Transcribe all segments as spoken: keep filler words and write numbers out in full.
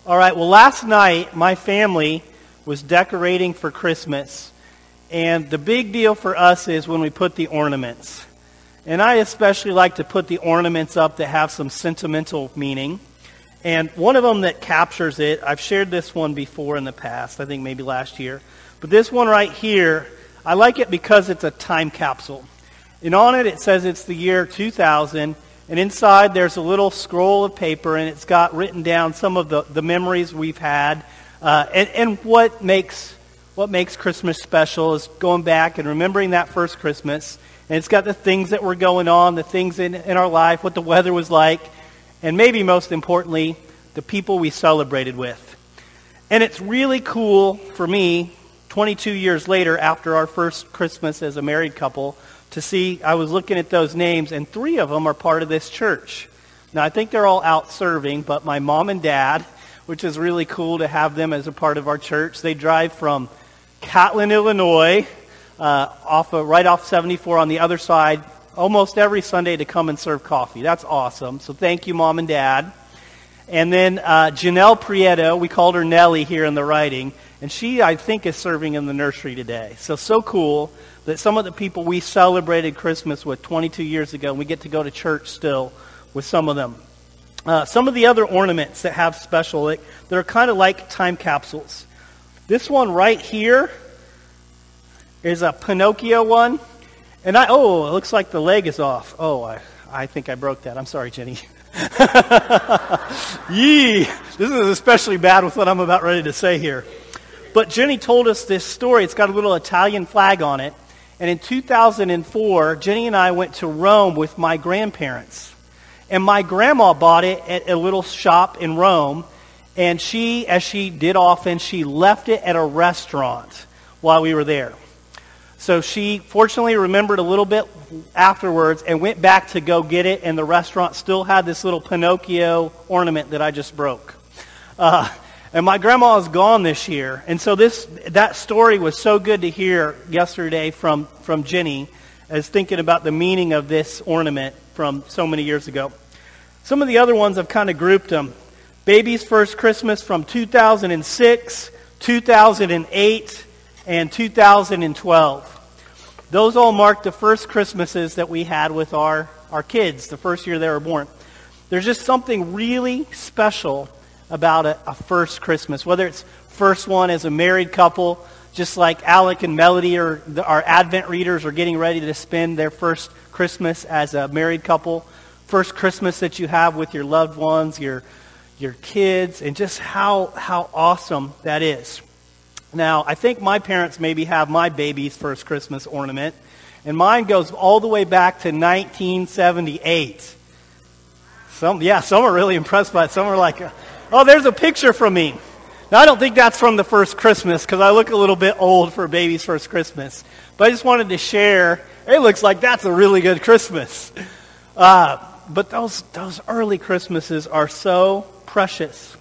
All right, well, last night, my family was decorating for Christmas, and the big deal for us is when we put the ornaments. And I especially like to put the ornaments up that have some sentimental meaning. And one of them that captures it, I've shared this one before in the past, I think maybe last year. But this one right here, I like it because it's a time capsule. And on it, it says it's the year two thousand. And inside, there's a little scroll of paper, and it's got written down some of the, the memories we've had. Uh, and, and what makes what makes Christmas special is going back and remembering that first Christmas. And it's got the things that were going on, the things in, in our life, what the weather was like, and maybe most importantly, the people we celebrated with. And it's really cool for me, twenty-two years later, after our first Christmas as a married couple, to see, I was looking at those names, and three of them are part of this church. Now, I think they're all out serving, but my mom and dad, which is really cool to have them as a part of our church, they drive from Catlin, Illinois, uh, off of, right off seventy-four on the other side, almost every Sunday to come and serve coffee. That's awesome. So thank you, Mom and Dad. And then uh, Janelle Prieto, we called her Nellie here in the writing, and she, I think, is serving in the nursery today. So, so cool that some of the people we celebrated Christmas with twenty-two years ago, we get to go to church still with some of them. Uh, some of the other ornaments that have special, like, they're kind of like time capsules. This one right here is a Pinocchio one. And I, oh, it looks like the leg is off. Oh, I, I think I broke that. I'm sorry, Jenny. Yee! This is especially bad with what I'm about ready to say here. But Jenny told us this story. It's got a little Italian flag on it. And in two thousand four, Jenny and I went to Rome with my grandparents. And my grandma bought it at a little shop in Rome. And she, as she did often, she left it at a restaurant while we were there. So she fortunately remembered a little bit afterwards and went back to go get it. And the restaurant still had this little Pinocchio ornament that I just broke. Uh, And my grandma is gone this year. And so this that story was so good to hear yesterday from, from Jenny as thinking about the meaning of this ornament from so many years ago. Some of the other ones I've kind of grouped them. Baby's First Christmas from two thousand six, two thousand eight, and two thousand twelve. Those all mark the first Christmases that we had with our, our kids, the first year they were born. There's just something really special about a, a first Christmas, whether it's first one as a married couple, just like Alec and Melody, or the, our Advent readers are getting ready to spend their first Christmas as a married couple, first Christmas that you have with your loved ones, your your kids, and just how how awesome that is. Now, I think my parents maybe have my baby's first Christmas ornament, and mine goes all the way back to nineteen seventy-eight. Some, yeah, some are really impressed by it. Some are like, oh, there's a picture from me. Now, I don't think that's from the first Christmas because I look a little bit old for a baby's first Christmas. But I just wanted to share, it looks like that's a really good Christmas. Uh, but those those early Christmases are so precious.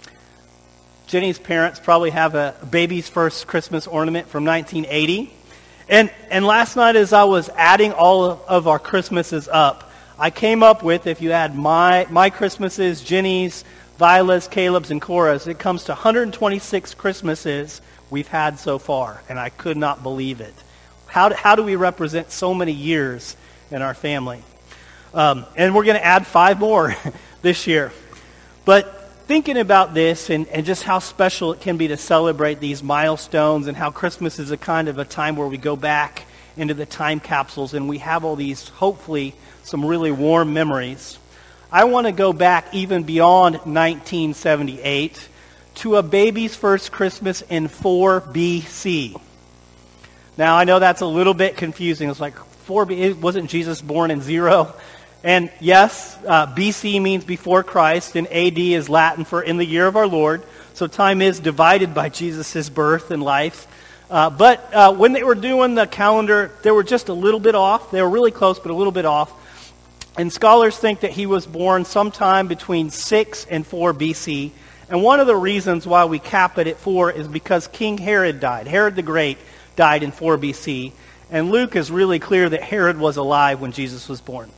Jenny's parents probably have a baby's first Christmas ornament from nineteen eighty. And, and last night as I was adding all of, of our Christmases up, I came up with, if you add my my Christmases, Jenny's, Viola's, Caleb's, and Cora's, it comes to one hundred twenty-six Christmases we've had so far, and I could not believe it. How do, how do we represent so many years in our family? Um, and we're going to add five more this year. But thinking about this and, and just how special it can be to celebrate these milestones and how Christmas is a kind of a time where we go back into the time capsules and we have all these, hopefully, some really warm memories. I want to go back even beyond nineteen seventy-eight to a baby's first Christmas in four B C. Now, I know that's a little bit confusing. It's like, four B, wasn't Jesus born in zero? And yes, uh, B C means before Christ, and A D is Latin for in the year of our Lord. So time is divided by Jesus' birth and life. Uh, but uh, when they were doing the calendar, they were just a little bit off. They were really close, but a little bit off. And scholars think that he was born sometime between six and four B C. And one of the reasons why we cap it at four is because King Herod died. Herod the Great died in four B C. And Luke is really clear that Herod was alive when Jesus was born.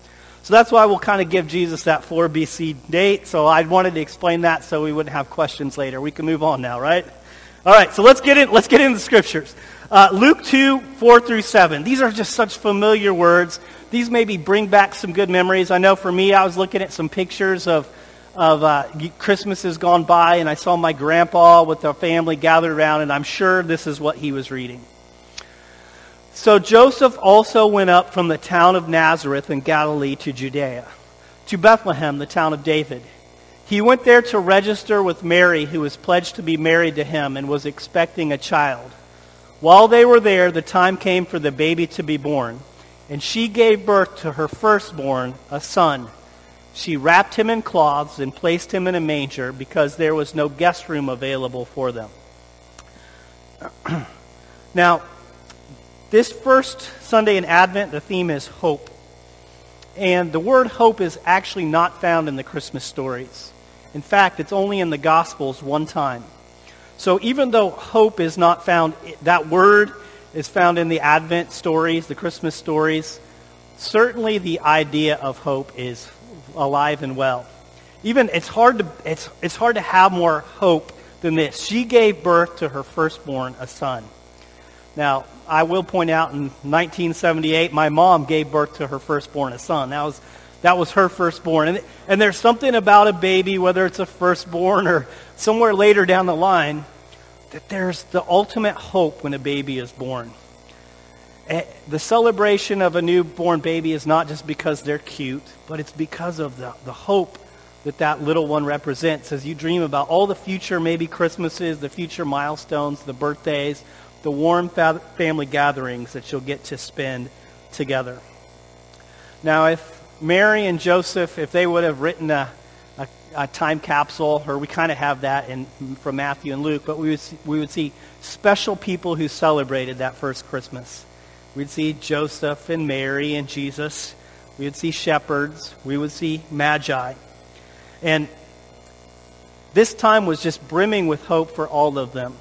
So that's why we'll kind of give Jesus that four B C date. So I wanted to explain that so we wouldn't have questions later. We can move on now, right? All right, so let's get in. Let's get into the scriptures. Uh, Luke two, four through seven. These are just such familiar words. These maybe bring back some good memories. I know for me, I was looking at some pictures of of uh, Christmases gone by, and I saw my grandpa with the family gathered around, and I'm sure this is what he was reading. So Joseph also went up from the town of Nazareth in Galilee to Judea, to Bethlehem, the town of David. He went there to register with Mary, who was pledged to be married to him and was expecting a child. While they were there, the time came for the baby to be born, and she gave birth to her firstborn, a son. She wrapped him in cloths and placed him in a manger because there was no guest room available for them. Now, this first Sunday in Advent, the theme is hope. And the word hope is actually not found in the Christmas stories. In fact, it's only in the Gospels one time. So even though hope is not found, that word is found in the Advent stories, the Christmas stories, certainly the idea of hope is alive and well. Even it's hard to it's it's hard to have more hope than this. She gave birth to her firstborn, a son. Now, I will point out in nineteen seventy-eight, my mom gave birth to her firstborn, a son. That was that was her firstborn. And, and there's something about a baby, whether it's a firstborn or somewhere later down the line, that there's the ultimate hope when a baby is born. The celebration of a newborn baby is not just because they're cute, but it's because of the, the hope that that little one represents as you dream about all the future, maybe Christmases, the future milestones, the birthdays, the warm fa- family gatherings that you'll get to spend together. Now, if Mary and Joseph, if they would have written a, a, a time capsule, or we kind of have that in from Matthew and Luke, but we would see, we would see special people who celebrated that first Christmas. We'd see Joseph and Mary and Jesus. We would see shepherds. We would see magi. And this time was just brimming with hope for all of them.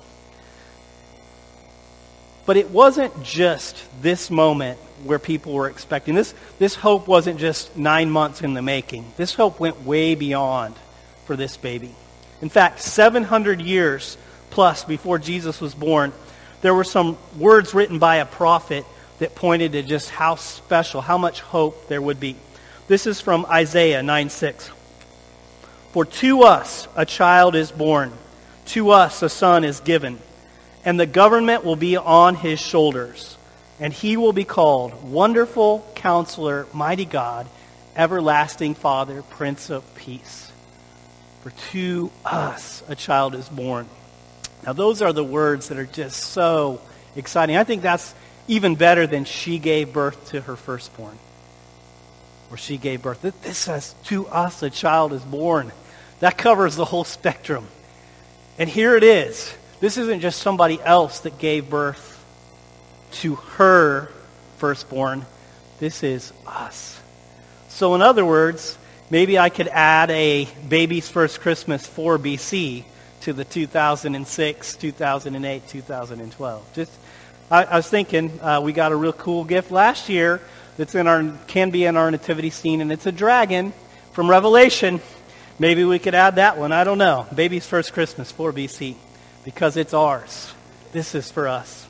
But it wasn't just this moment where people were expecting. This, this hope wasn't just nine months in the making. This hope went way beyond for this baby. In fact, seven hundred years plus before Jesus was born, there were some words written by a prophet that pointed to just how special, how much hope there would be. This is from Isaiah nine six. For to us a child is born, to us a son is given, and the government will be on his shoulders, and he will be called Wonderful Counselor, Mighty God, Everlasting Father, Prince of Peace. For to us a child is born. Now those are the words that are just so exciting. I think that's even better than she gave birth to her firstborn. Or she gave birth. This says, to us a child is born. That covers the whole spectrum. And here it is. This isn't just somebody else that gave birth to her firstborn. This is us. So in other words, maybe I could add a baby's first Christmas four B C to the two thousand six, two thousand eight, two thousand twelve. Just I, I was thinking, uh, we got a real cool gift last year that's in our can be in our nativity scene, and it's a dragon from Revelation. Maybe we could add that one. I don't know. Baby's first Christmas, four B C, because it's ours. This is for us.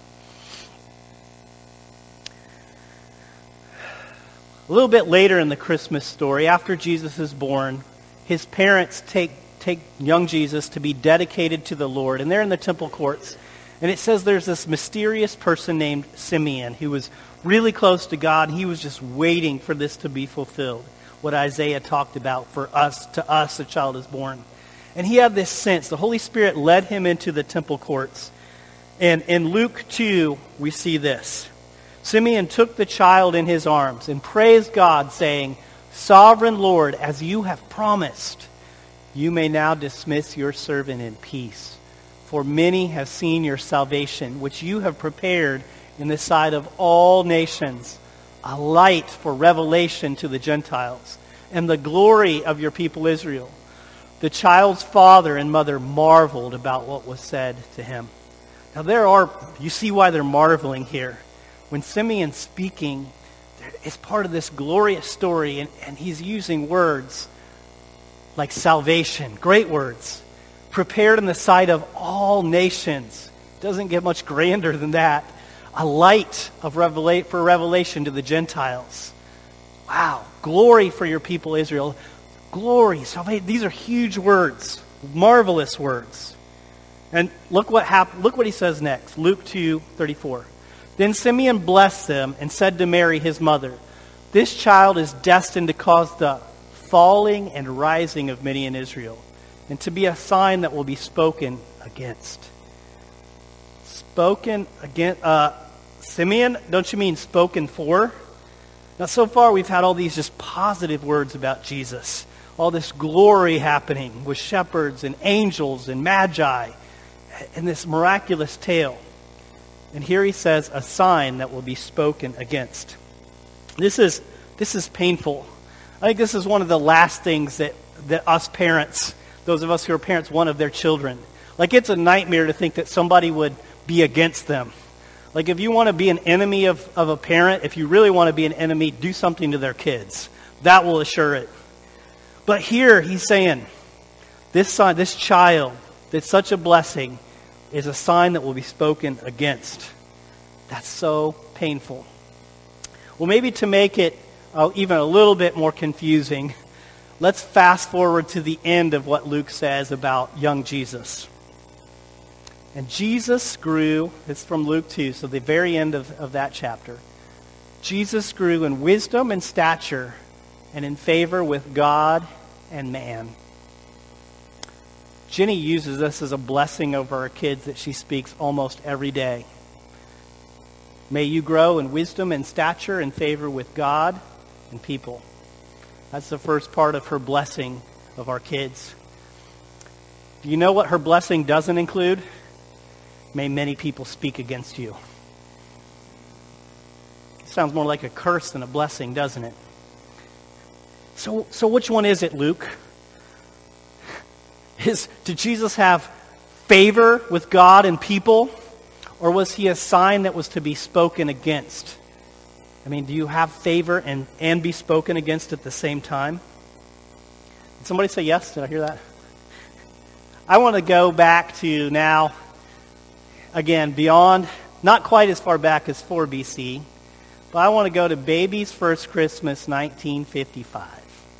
A little bit later in the Christmas story, after Jesus is born, his parents take take young Jesus to be dedicated to the Lord, and they're in the temple courts. And it says there's this mysterious person named Simeon who was really close to God. He was just waiting for this to be fulfilled, what Isaiah talked about for us, to us a child is born. And he had this sense. The Holy Spirit led him into the temple courts. And in Luke two, we see this. Simeon took the child in his arms and praised God, saying, Sovereign Lord, as you have promised, you may now dismiss your servant in peace. For many have seen your salvation, which you have prepared in the sight of all nations, a light for revelation to the Gentiles, and the glory of your people Israel. The child's father and mother marveled about what was said to him. Now there are, you see why they're marveling here. When Simeon's speaking, is part of this glorious story, and, and he's using words like salvation, great words, prepared in the sight of all nations. Doesn't get much grander than that. A light of revela- for revelation to the Gentiles. Wow. Glory for your people, Israel. Glory, salvation. These are huge words, marvelous words. And look what hap- Look what he says next. Luke two thirty-four. Then Simeon blessed them and said to Mary, his mother, "This child is destined to cause the falling and rising of many in Israel, and to be a sign that will be spoken against." Spoken against, uh, Simeon, don't you mean spoken for? Now, so far we've had all these just positive words about Jesus. All this glory happening with shepherds and angels and magi, and this miraculous tale. And here he says, a sign that will be spoken against. This is this is painful. I think this is one of the last things that, that us parents, those of us who are parents, want of their children. Like, it's a nightmare to think that somebody would be against them. Like, if you want to be an enemy of, of a parent, if you really want to be an enemy, do something to their kids. That will assure it. But here he's saying, this sign, this child, that's such a blessing, is a sign that will be spoken against. That's so painful. Well, maybe to make it uh, even a little bit more confusing, let's fast forward to the end of what Luke says about young Jesus. And Jesus grew, it's from Luke two, so the very end of, of that chapter. Jesus grew in wisdom and stature and in favor with God and man. Jenny uses this as a blessing over her kids that she speaks almost every day. May you grow in wisdom and stature in favor with God and people. That's the first part of her blessing of our kids. Do you know what her blessing doesn't include? May many people speak against you. It sounds more like a curse than a blessing, doesn't it? So, so which one is it, Luke? Is, did Jesus have favor with God and people? Or was he a sign that was to be spoken against? I mean, do you have favor and, and be spoken against at the same time? Did somebody say yes? Did I hear that? I want to go back to now, again, beyond, not quite as far back as four B C, but I want to go to baby's first Christmas, nineteen fifty-five.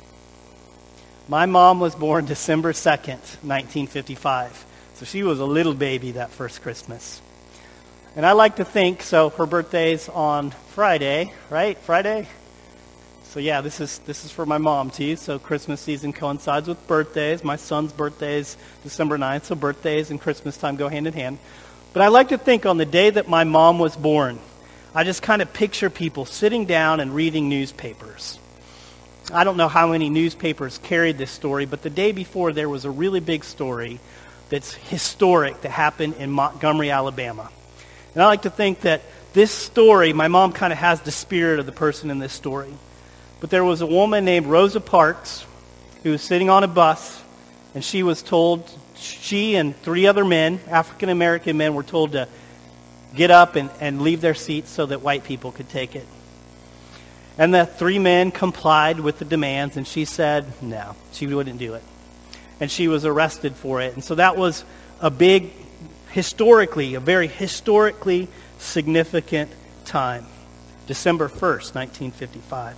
My mom was born December second, nineteen fifty-five. So she was a little baby that first Christmas. And I like to think, so her birthday's on Friday, right? Friday? So yeah, this is this is for my mom too. So Christmas season coincides with birthdays. My son's birthday is December ninth, so birthdays and Christmas time go hand in hand. But I like to think on the day that my mom was born, I just kind of picture people sitting down and reading newspapers. I don't know how many newspapers carried this story, but the day before there was a really big story that's historic that happened in Montgomery, Alabama. And I like to think that this story, my mom kind of has the spirit of the person in this story. But there was a woman named Rosa Parks who was sitting on a bus, and she was told, she and three other men, African-American men, were told to get up and, and leave their seats so that white people could take it. And the three men complied with the demands, and she said no, she wouldn't do it. And she was arrested for it. And so that was a big, historically, a very historically significant time. December first, nineteen fifty-five.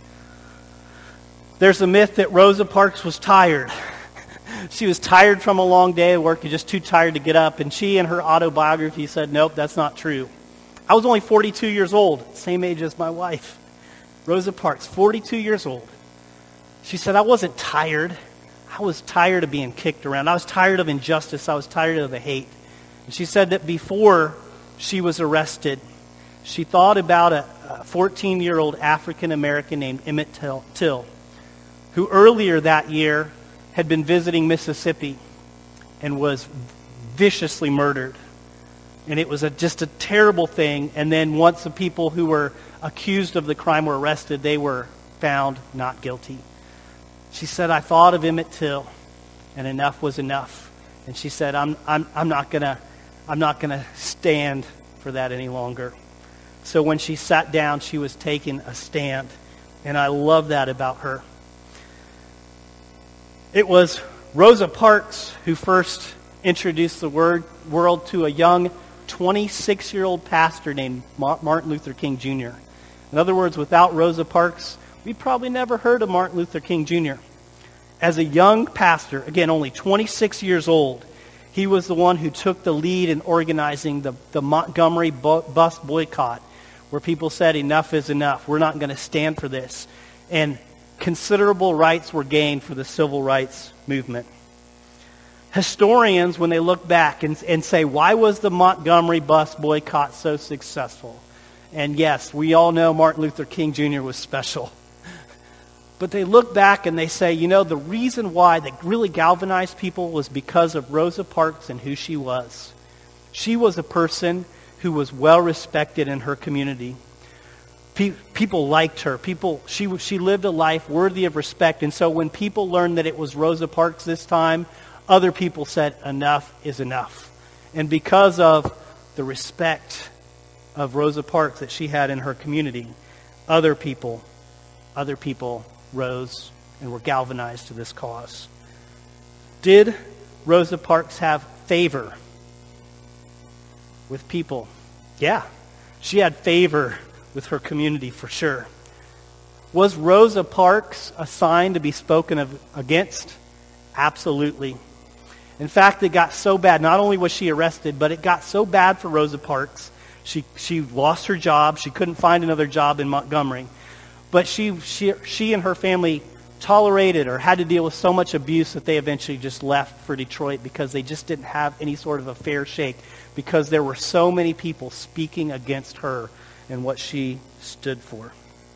There's a myth that Rosa Parks was tired. She was tired from a long day of work, just too tired to get up. And she, in her autobiography, said, nope, that's not true. I was only forty-two years old, same age as my wife. Rosa Parks, forty-two years old. She said, I wasn't tired. I was tired of being kicked around. I was tired of injustice. I was tired of the hate. And she said that before she was arrested, she thought about a fourteen-year-old African-American named Emmett Till, who earlier that year had been visiting Mississippi and was viciously murdered. And it was a, just a terrible thing. And then once the people who were accused of the crime were arrested, they were found not guilty. She said, I thought of Emmett Till, and enough was enough. And she said, I'm I'm I'm not gonna I'm not gonna stand for that any longer. So when she sat down, she was taking a stand. And I love that about her. It was Rosa Parks who first introduced the word world to a young twenty-six-year-old pastor named Martin Luther King Junior In other words, without Rosa Parks, we probably never heard of Martin Luther King Junior As a young pastor, again, only twenty-six years old, he was the one who took the lead in organizing the, the Montgomery bu- bus boycott, where people said enough is enough. We're not going to stand for this. And considerable rights were gained for the civil rights movement. Historians, when they look back and, and say, why was the Montgomery bus boycott so successful? And yes, we all know Martin Luther King Junior was special. But they look back and they say, you know, the reason why that really galvanized people was because of Rosa Parks and who she was. She was a person who was well respected in her community. Pe- people liked her. People, she she lived a life worthy of respect. And so when people learned that it was Rosa Parks this time, other people said enough is enough. And because of the respect of Rosa Parks that she had in her community, other people, other people rose and were galvanized to this cause. Did Rosa Parks have favor with people? Yeah, she had favor with her community for sure. Was Rosa Parks a sign to be spoken of against? Absolutely. In fact, it got so bad, not only was she arrested, but it got so bad for Rosa Parks, she she lost her job, she couldn't find another job in Montgomery. But she she she and her family tolerated or had to deal with so much abuse that they eventually just left for Detroit because they just didn't have any sort of a fair shake because there were so many people speaking against her and what she stood for.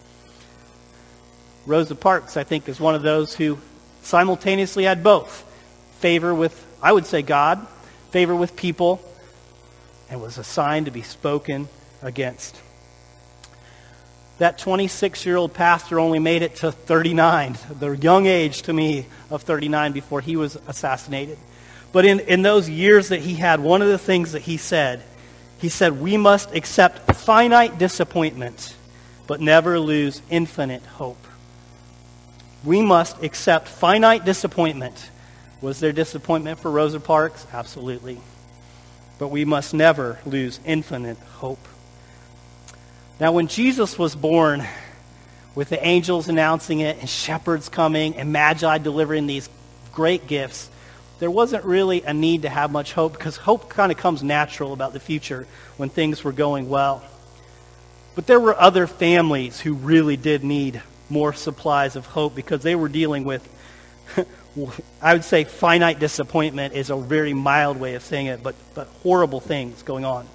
Rosa Parks, I think, is one of those who simultaneously had both. Favor with, I would say, God, favor with people, and was a sign to be spoken against. That twenty-six-year-old pastor only made it to thirty-nine, the young age to me of thirty-nine before he was assassinated. But in, in those years that he had, one of the things that he said, he said, we must accept finite disappointment, but never lose infinite hope. We must accept finite disappointment. Was there disappointment for Rosa Parks? Absolutely. But we must never lose infinite hope. Now, when Jesus was born, with the angels announcing it, and shepherds coming, and magi delivering these great gifts, there wasn't really a need to have much hope, because hope kind of comes natural about the future when things were going well. But there were other families who really did need more supplies of hope, because they were dealing with, I would say finite disappointment is a very mild way of saying it, but, but horrible things going on.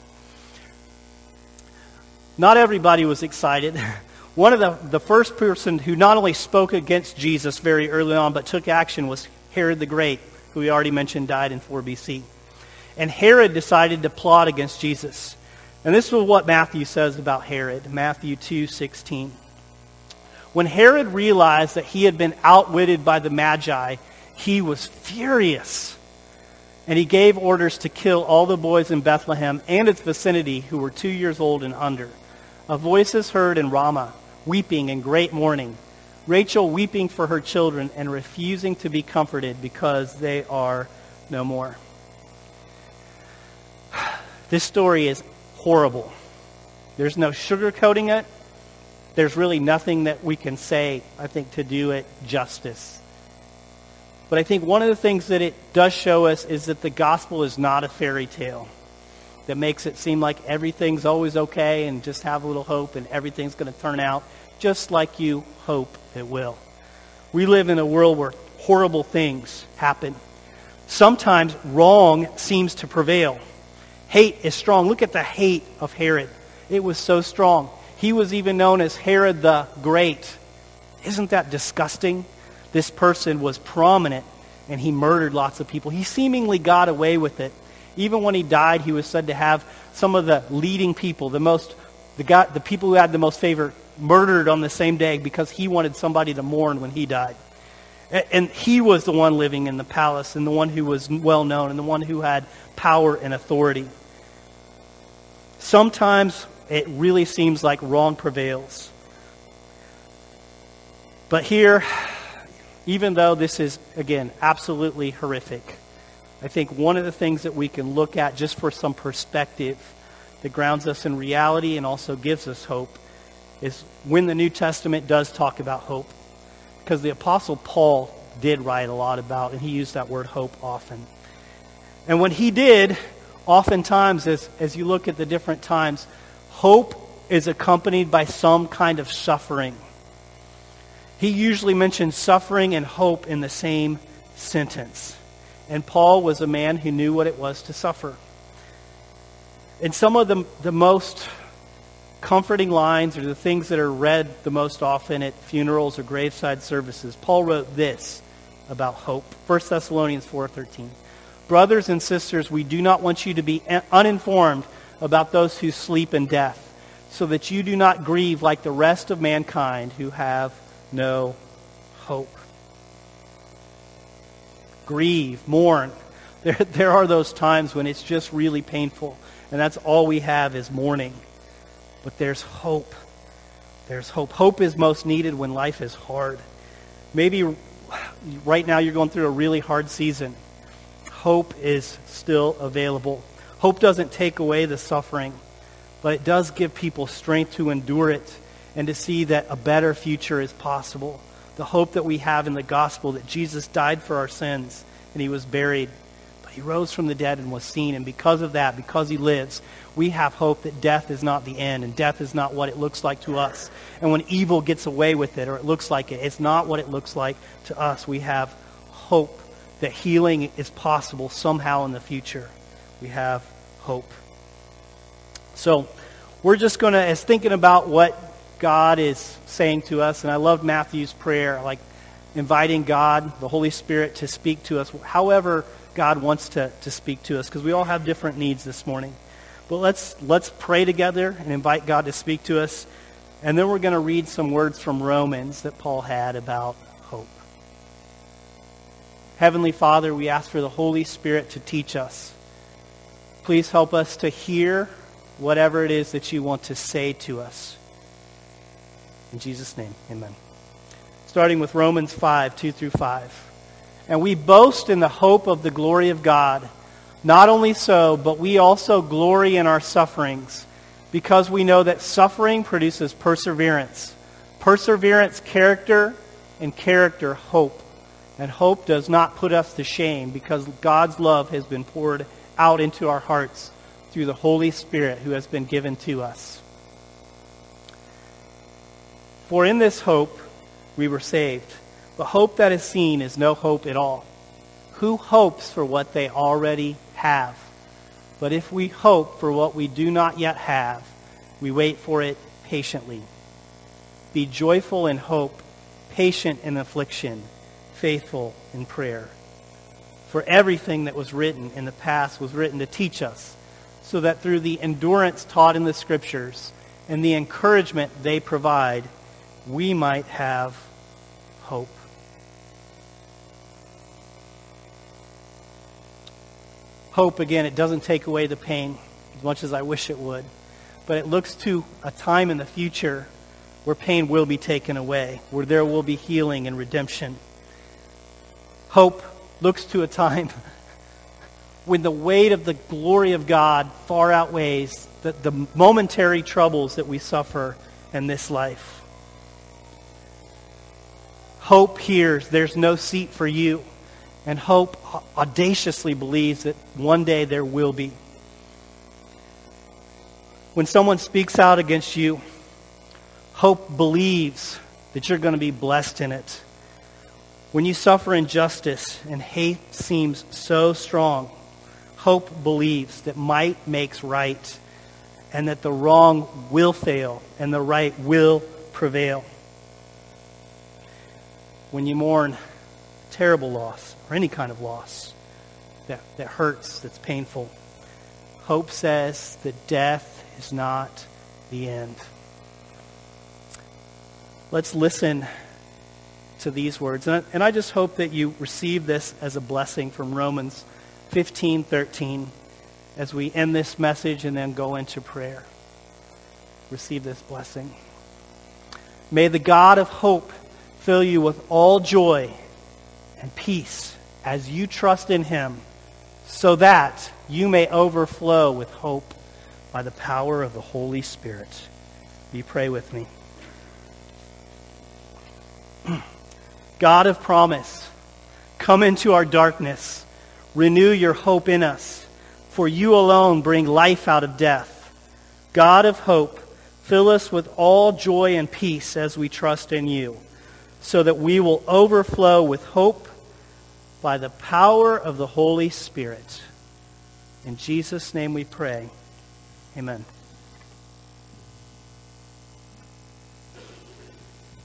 Not everybody was excited. One of the, the first person who not only spoke against Jesus very early on, but took action was Herod the Great, who we already mentioned died in four B C. And Herod decided to plot against Jesus. And this is what Matthew says about Herod, Matthew two sixteen. When Herod realized that he had been outwitted by the Magi, he was furious. And he gave orders to kill all the boys in Bethlehem and its vicinity who were two years old and under. A voice is heard in Ramah, weeping in great mourning, Rachel weeping for her children and refusing to be comforted because they are no more. This story is horrible. There's no sugarcoating it. There's really nothing that we can say, I think, to do it justice. But I think one of the things that it does show us is that the gospel is not a fairy tale that makes it seem like everything's always okay and just have a little hope and everything's going to turn out just like you hope it will. We live in a world where horrible things happen. Sometimes wrong seems to prevail. Hate is strong. Look at the hate of Herod. It was so strong. He was even known as Herod the Great. Isn't that disgusting? This person was prominent and he murdered lots of people. He seemingly got away with it. Even when he died, he was said to have some of the leading people, the most, the guy, the people who had the most favor, murdered on the same day because he wanted somebody to mourn when he died. And he was the one living in the palace and the one who was well known and the one who had power and authority. Sometimes it really seems like wrong prevails. But here, even though this is, again, absolutely horrific, I think one of the things that we can look at just for some perspective that grounds us in reality and also gives us hope is when the New Testament does talk about hope. Because the Apostle Paul did write a lot about, and he used that word hope often. And when he did, oftentimes, as, as you look at the different times, hope is accompanied by some kind of suffering. He usually mentions suffering and hope in the same sentence. And Paul was a man who knew what it was to suffer. And some of the, the most comforting lines are the things that are read the most often at funerals or graveside services. Paul wrote this about hope. First Thessalonians four thirteen. Brothers and sisters, we do not want you to be uninformed about those who sleep in death, so that you do not grieve like the rest of mankind who have no hope. Grieve, mourn. There, there are those times when it's just really painful, and that's all we have is mourning. But there's hope. There's hope. Hope is most needed when life is hard. Maybe right now you're going through a really hard season. Hope is still available. Hope doesn't take away the suffering, but it does give people strength to endure it and to see that a better future is possible. The hope that we have in the gospel that Jesus died for our sins and he was buried, but he rose from the dead and was seen. And because of that, because he lives, we have hope that death is not the end and death is not what it looks like to us. And when evil gets away with it or it looks like it, it's not what it looks like to us. We have hope that healing is possible somehow in the future. We have hope. So we're just going to, as thinking about what God is saying to us, and I love Matthew's prayer, like inviting God, the Holy Spirit, to speak to us however God wants to, to speak to us, because we all have different needs this morning. But let's let's pray together and invite God to speak to us, and then we're going to read some words from Romans that Paul had about hope. Heavenly Father, we ask for the Holy Spirit to teach us. Please help us to hear whatever it is that you want to say to us. In Jesus' name, amen. Starting with Romans five, two through five. And we boast in the hope of the glory of God. Not only so, but we also glory in our sufferings, because we know that suffering produces perseverance. Perseverance, character, and character, hope. And hope does not put us to shame, because God's love has been poured out into our hearts through the Holy Spirit who has been given to us. For in this hope we were saved. But hope that is seen is no hope at all. Who hopes for what they already have? But if we hope for what we do not yet have, we wait for it patiently. Be joyful in hope, patient in affliction, faithful in prayer. For everything that was written in the past was written to teach us, so that through the endurance taught in the Scriptures and the encouragement they provide, we might have hope. Hope, again, it doesn't take away the pain as much as I wish it would, but it looks to a time in the future where pain will be taken away, where there will be healing and redemption. Hope looks to a time when the weight of the glory of God far outweighs the, the momentary troubles that we suffer in this life. Hope hears there's no seat for you, and hope audaciously believes that one day there will be. When someone speaks out against you, hope believes that you're going to be blessed in it. When you suffer injustice and hate seems so strong, hope believes that might makes right, and that the wrong will fail and the right will prevail. When you mourn terrible loss or any kind of loss that, that hurts, that's painful, hope says that death is not the end. Let's listen to these words. And I, and I just hope that you receive this as a blessing from Romans fifteen thirteen as we end this message and then go into prayer. receive this blessing. May the God of hope fill you with all joy and peace as you trust in him, so that you may overflow with hope by the power of the Holy Spirit. Will you pray with me? God of promise, come into our darkness. Renew your hope in us, for you alone bring life out of death. God of hope, fill us with all joy and peace as we trust in you, so that we will overflow with hope by the power of the Holy Spirit. In Jesus' name we pray. Amen.